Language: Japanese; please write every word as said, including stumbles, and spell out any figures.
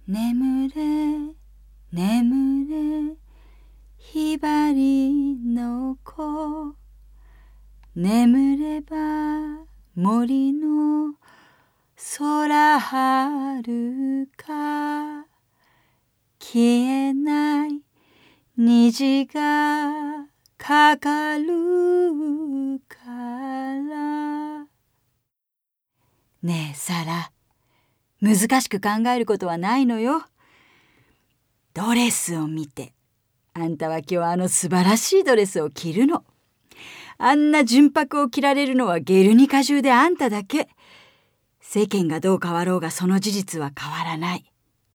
眠れ眠れひばりの子、眠れば森の空はるか、消えない虹がかかるから。ねえサラ、難しく考えることはないのよ。ドレスを見て、あんたは今日あの素晴らしいドレスを着るの。あんな純白を着られるのはゲルニカ中であんただけ。世間がどう変わろうがその事実は変わらない。